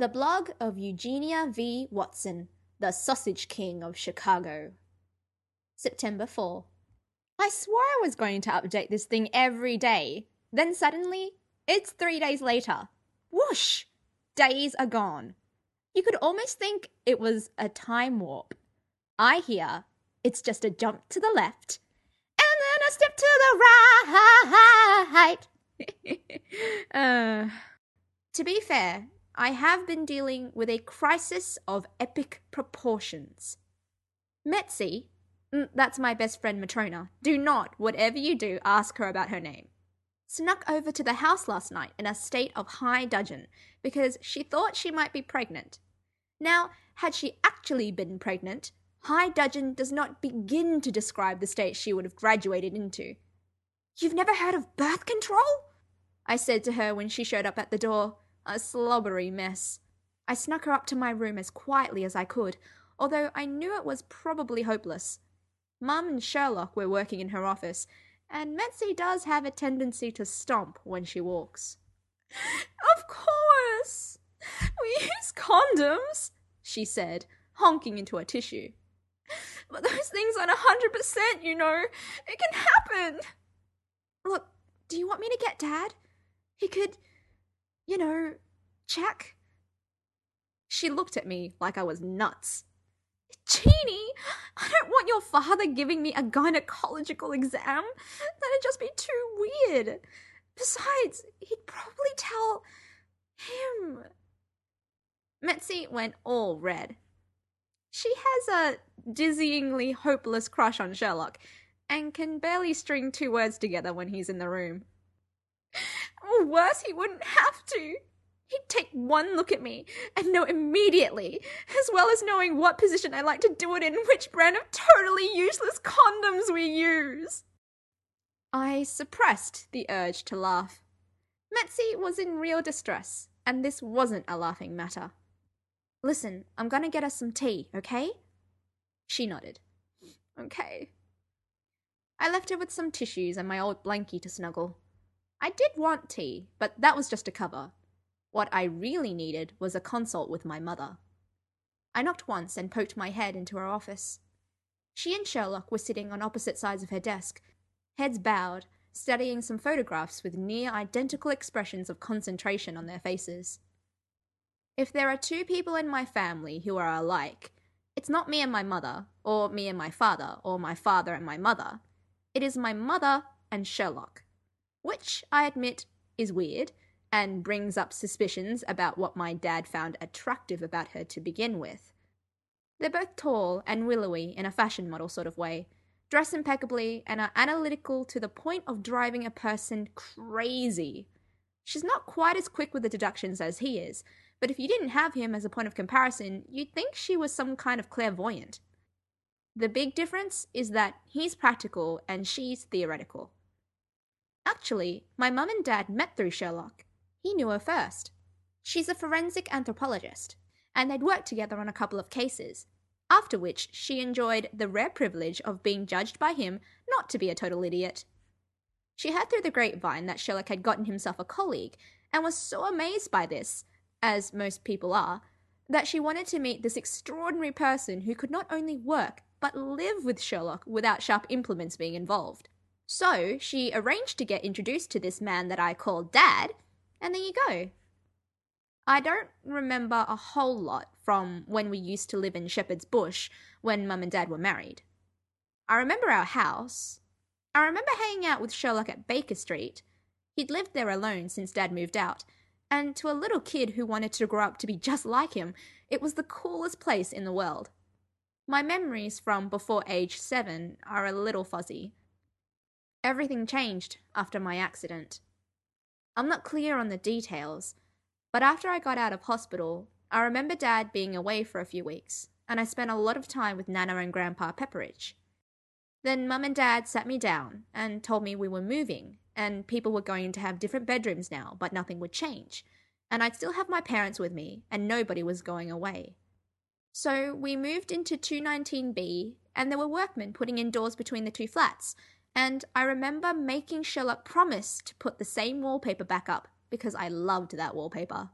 The blog of Eugenia V. Watson, the Sausage King of Chicago. September 4. I swore I was going to update this thing every day. Then suddenly, it's 3 days later. Whoosh! Days are gone. You could almost think it was a time warp. I hear it's just a jump to the left, and then a step to the right. To be fair, I have been dealing with a crisis of epic proportions. Metzi, that's my best friend Matrona, do not, whatever you do, ask her about her name, snuck over to the house last night in a state of high dudgeon because she thought she might be pregnant. Now, had she actually been pregnant, high dudgeon does not begin to describe the state she would have graduated into. "You've never heard of birth control?" I said to her when she showed up at the door. A slobbery mess. I snuck her up to my room as quietly as I could, although I knew it was probably hopeless. Mum and Sherlock were working in her office, and Metzi does have a tendency to stomp when she walks. "Of course! We use condoms," she said, honking into a tissue. "But those things aren't 100%, you know. It can happen." "Look, do you want me to get Dad? He could, check." She looked at me like I was nuts. "Jeannie, I don't want your father giving me a gynecological exam. That'd just be too weird. Besides, he'd probably tell him." Metzi went all red. She has a dizzyingly hopeless crush on Sherlock and can barely string 2 words together when he's in the room. Or worse, he wouldn't have to. He'd take one look at me and know immediately, as well as knowing what position I like to do it in and which brand of totally useless condoms we use. I suppressed the urge to laugh. Metzi was in real distress, and this wasn't a laughing matter. "Listen, I'm gonna get us some tea, okay?" She nodded. "Okay." I left her with some tissues and my old blankie to snuggle. I did want tea, but that was just a cover. What I really needed was a consult with my mother. I knocked once and poked my head into her office. She and Sherlock were sitting on opposite sides of her desk, heads bowed, studying some photographs with near-identical expressions of concentration on their faces. If there are 2 people in my family who are alike, it's not me and my mother, or me and my father, or my father and my mother. It is my mother and Sherlock. Which, I admit, is weird, and brings up suspicions about what my dad found attractive about her to begin with. They're both tall and willowy in a fashion model sort of way, dress impeccably, and are analytical to the point of driving a person crazy. She's not quite as quick with the deductions as he is, but if you didn't have him as a point of comparison, you'd think she was some kind of clairvoyant. The big difference is that he's practical and she's theoretical. Actually, my mum and dad met through Sherlock. He knew her first. She's a forensic anthropologist, and they'd worked together on a couple of cases, after which she enjoyed the rare privilege of being judged by him not to be a total idiot. She heard through the grapevine that Sherlock had gotten himself a colleague, and was so amazed by this, as most people are, that she wanted to meet this extraordinary person who could not only work, but live with Sherlock without sharp implements being involved. So she arranged to get introduced to this man that I called Dad, and there you go. I don't remember a whole lot from when we used to live in Shepherd's Bush when Mum and Dad were married. I remember our house. I remember hanging out with Sherlock at Baker Street. He'd lived there alone since Dad moved out, and to a little kid who wanted to grow up to be just like him, it was the coolest place in the world. My memories from before age 7 are a little fuzzy. Everything changed after my accident. I'm not clear on the details, but after I got out of hospital, I remember Dad being away for a few weeks, and I spent a lot of time with Nana and Grandpa Pepperidge. Then Mum and Dad sat me down and told me we were moving, and people were going to have different bedrooms now, but nothing would change, and I'd still have my parents with me, and nobody was going away. So we moved into 219B, and there were workmen putting in doors between the 2 flats, and I remember making Sherlock promise to put the same wallpaper back up because I loved that wallpaper.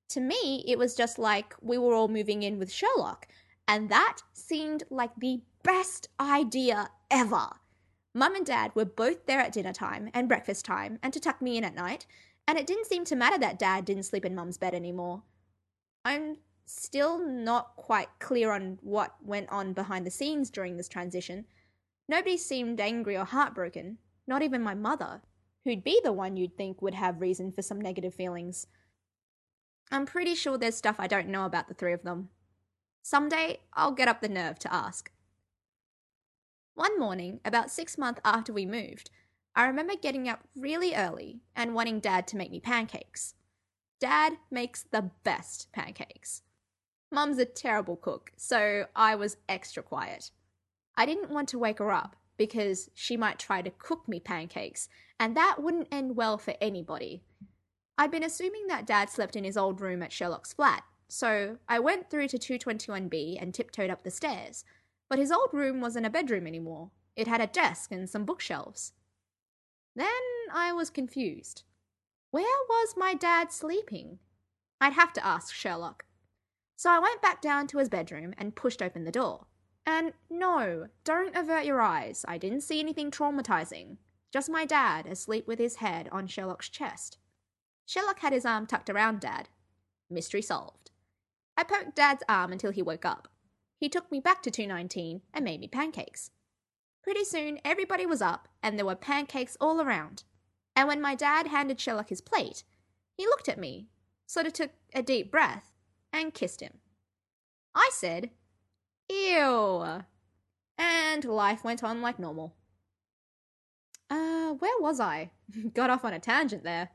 To me, it was just like we were all moving in with Sherlock, and that seemed like the best idea ever. Mum and Dad were both there at dinner time and breakfast time and to tuck me in at night, and it didn't seem to matter that Dad didn't sleep in Mum's bed anymore. I'm still not quite clear on what went on behind the scenes during this transition. Nobody seemed angry or heartbroken, not even my mother, who'd be the one you'd think would have reason for some negative feelings. I'm pretty sure there's stuff I don't know about the three of them. Someday, I'll get up the nerve to ask. One morning, about 6 months after we moved, I remember getting up really early and wanting Dad to make me pancakes. Dad makes the best pancakes. Mum's a terrible cook, so I was extra quiet. I didn't want to wake her up because she might try to cook me pancakes, and that wouldn't end well for anybody. I'd been assuming that Dad slept in his old room at Sherlock's flat, so I went through to 221B and tiptoed up the stairs. But his old room wasn't a bedroom anymore. It had a desk and some bookshelves. Then I was confused. Where was my dad sleeping? I'd have to ask Sherlock. So I went back down to his bedroom and pushed open the door. And no, don't avert your eyes. I didn't see anything traumatizing. Just my dad asleep with his head on Sherlock's chest. Sherlock had his arm tucked around Dad. Mystery solved. I poked Dad's arm until he woke up. He took me back to 219 and made me pancakes. Pretty soon, everybody was up and there were pancakes all around. And when my dad handed Sherlock his plate, he looked at me, sort of took a deep breath, and kissed him. I said, "Ew." And life went on like normal. Where was I? Got off on a tangent there.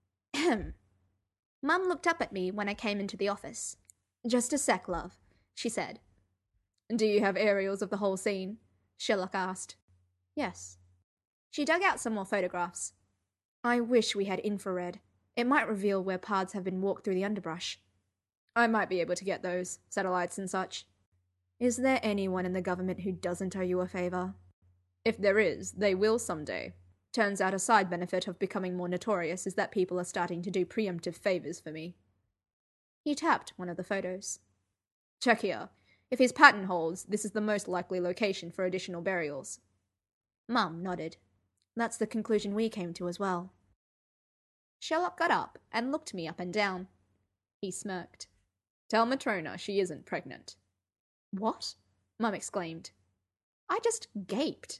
Mum looked up at me when I came into the office. "Just a sec, love," she said. "Do you have aerials of the whole scene?" Sherlock asked. "Yes." She dug out some more photographs. "I wish we had infrared. It might reveal where paths have been walked through the underbrush." "I might be able to get those, satellites and such." "Is there anyone in the government who doesn't owe you a favor?" "If there is, they will someday. Turns out a side benefit of becoming more notorious is that people are starting to do preemptive favors for me." He tapped one of the photos. "Check here. If his pattern holds, this is the most likely location for additional burials." Mum nodded. "That's the conclusion we came to as well." Sherlock got up and looked me up and down. He smirked. "Tell Matrona she isn't pregnant." "What?" Mum exclaimed. I just gaped.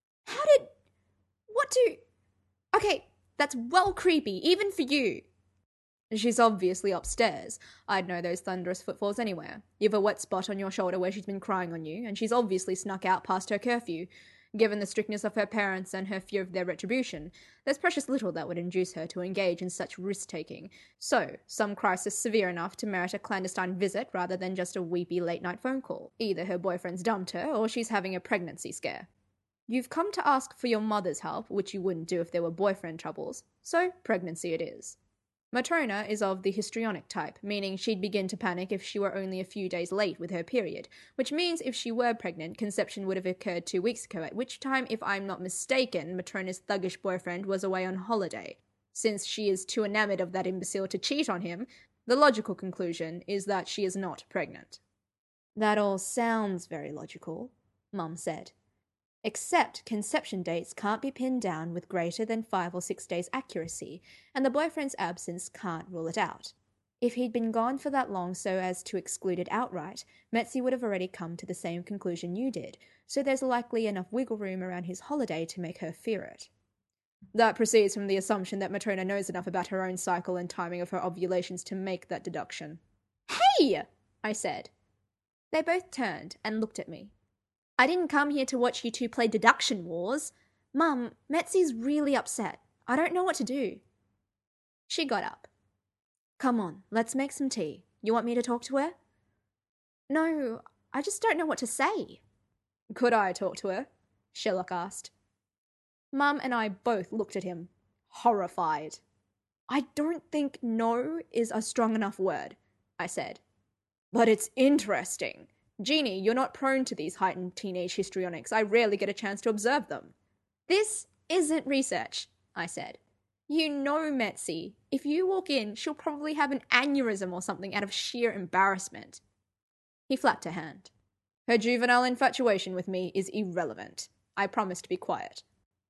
Okay, that's well creepy, even for you. "She's obviously upstairs. I'd know those thunderous footfalls anywhere. You've a wet spot on your shoulder where she's been crying on you, and she's obviously snuck out past her curfew. Given the strictness of her parents and her fear of their retribution, there's precious little that would induce her to engage in such risk-taking. So, some crisis severe enough to merit a clandestine visit rather than just a weepy late-night phone call. Either her boyfriend's dumped her, or she's having a pregnancy scare. You've come to ask for your mother's help, which you wouldn't do if there were boyfriend troubles, so pregnancy it is. Matrona is of the histrionic type, meaning she'd begin to panic if she were only a few days late with her period, which means if she were pregnant, conception would have occurred 2 weeks ago, at which time, if I'm not mistaken, Matrona's thuggish boyfriend was away on holiday. Since she is too enamored of that imbecile to cheat on him, the logical conclusion is that she is not pregnant." "That all sounds very logical," Mum said. "Except conception dates can't be pinned down with greater than 5 or 6 days accuracy, and the boyfriend's absence can't rule it out. If he'd been gone for that long so as to exclude it outright, Metzi would have already come to the same conclusion you did, so there's likely enough wiggle room around his holiday to make her fear it." "That proceeds from the assumption that Matrona knows enough about her own cycle and timing of her ovulations to make that deduction." "Hey!" I said. They both turned and looked at me. "I didn't come here to watch you two play deduction wars. Mum, Metzi's really upset. I don't know what to do." She got up. "Come on, let's make some tea. You want me to talk to her?" "No, I just don't know what to say." "Could I talk to her?" Sherlock asked. Mum and I both looked at him, horrified. "I don't think no is a strong enough word," I said. "But it's interesting. Jeannie, you're not prone to these heightened teenage histrionics. I rarely get a chance to observe them." "This isn't research," I said. You know, Metzi, if you walk in, she'll probably have an aneurysm or something out of sheer embarrassment. He flapped a hand. Her juvenile infatuation with me is irrelevant. I promise to be quiet.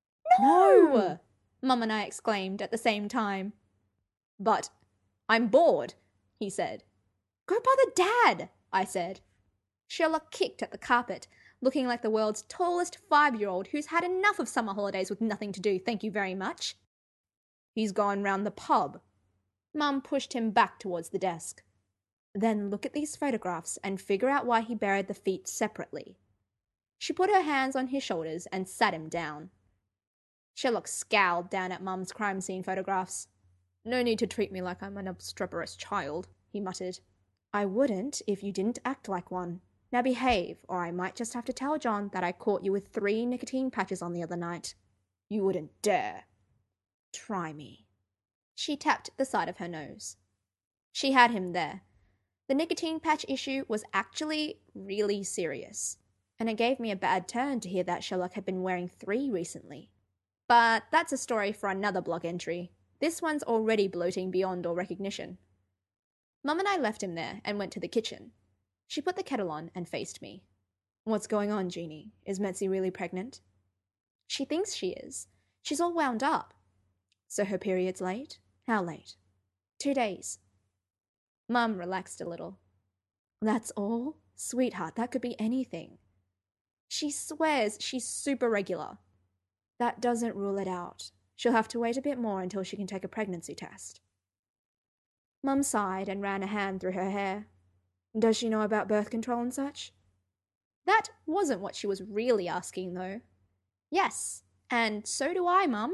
No! Mum and I exclaimed at the same time. But I'm bored, he said. Go bother Dad, I said. Sherlock kicked at the carpet, looking like the world's tallest 5-year-old who's had enough of summer holidays with nothing to do, thank you very much. He's gone round the pub. Mum pushed him back towards the desk. Then look at these photographs and figure out why he buried the feet separately. She put her hands on his shoulders and sat him down. Sherlock scowled down at Mum's crime scene photographs. No need to treat me like I'm an obstreperous child, he muttered. I wouldn't if you didn't act like one. Now behave, or I might just have to tell John that I caught you with 3 nicotine patches on the other night. You wouldn't dare. Try me. She tapped the side of her nose. She had him there. The nicotine patch issue was actually really serious, and it gave me a bad turn to hear that Sherlock had been wearing 3 recently. But that's a story for another blog entry. This one's already bloating beyond all recognition. Mum and I left him there and went to the kitchen. She put the kettle on and faced me. What's going on, Jeannie? Is Metzi really pregnant? She thinks she is. She's all wound up. So her period's late? How late? 2 days. Mum relaxed a little. That's all? Sweetheart, that could be anything. She swears she's super regular. That doesn't rule it out. She'll have to wait a bit more until she can take a pregnancy test. Mum sighed and ran a hand through her hair. Does she know about birth control and such? That wasn't what she was really asking, though. Yes, and so do I, Mum.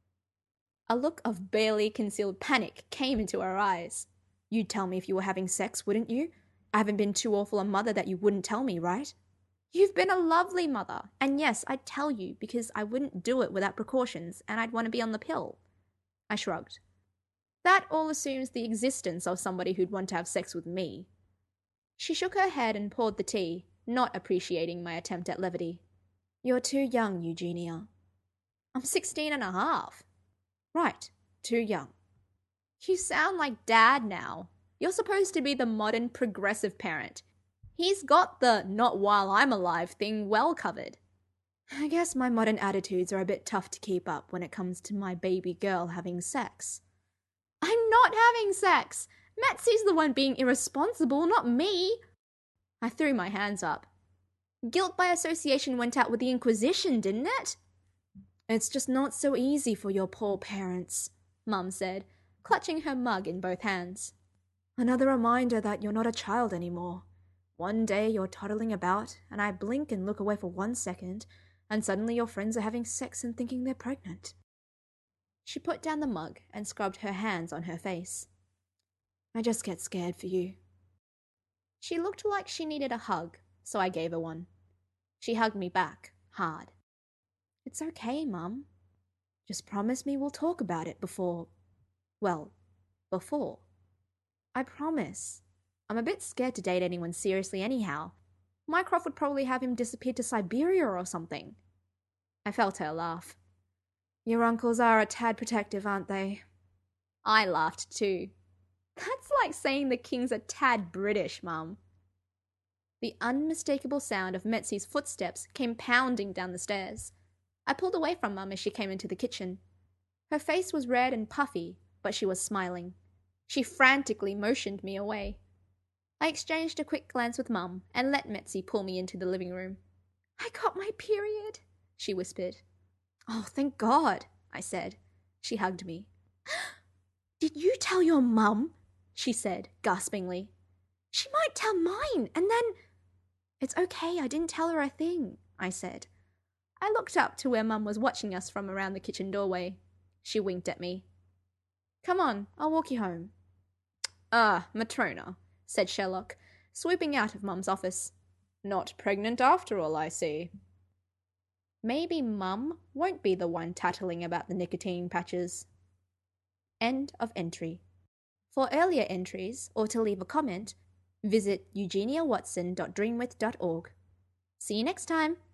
A look of barely concealed panic came into her eyes. You'd tell me if you were having sex, wouldn't you? I haven't been too awful a mother that you wouldn't tell me, right? You've been a lovely mother, and yes, I'd tell you because I wouldn't do it without precautions and I'd want to be on the pill. I shrugged. That all assumes the existence of somebody who'd want to have sex with me. She shook her head and poured the tea, not appreciating my attempt at levity. You're too young, Eugenia. I'm 16 and a half. Right, too young. You sound like Dad now. You're supposed to be the modern progressive parent. He's got the not while I'm alive thing well covered. I guess my modern attitudes are a bit tough to keep up when it comes to my baby girl having sex. I'm not having sex! Metzi's the one being irresponsible, not me! I threw my hands up. Guilt by association went out with the Inquisition, didn't it? It's just not so easy for your poor parents, Mum said, clutching her mug in both hands. Another reminder that you're not a child anymore. One day you're toddling about, and I blink and look away for 1 second, and suddenly your friends are having sex and thinking they're pregnant. She put down the mug and scrubbed her hands on her face. I just get scared for you. She looked like she needed a hug, so I gave her one. She hugged me back, hard. It's okay, Mum. Just promise me we'll talk about it before. I promise. I'm a bit scared to date anyone seriously anyhow. Mycroft would probably have him disappear to Siberia or something. I felt her laugh. Your uncles are a tad protective, aren't they? I laughed too. That's like saying the king's a tad British, Mum. The unmistakable sound of Metzi's footsteps came pounding down the stairs. I pulled away from Mum as she came into the kitchen. Her face was red and puffy, but she was smiling. She frantically motioned me away. I exchanged a quick glance with Mum and let Metzi pull me into the living room. I got my period, she whispered. Oh, thank God, I said. She hugged me. Did you tell your mum? She said, gaspingly. She might tell mine, and then... It's okay, I didn't tell her a thing, I said. I looked up to where Mum was watching us from around the kitchen doorway. She winked at me. Come on, I'll walk you home. Matrona, said Sherlock, swooping out of Mum's office. Not pregnant after all, I see. Maybe Mum won't be the one tattling about the nicotine patches. End of entry. For earlier entries, or to leave a comment, visit eugeniawatson.dreamwith.org. See you next time!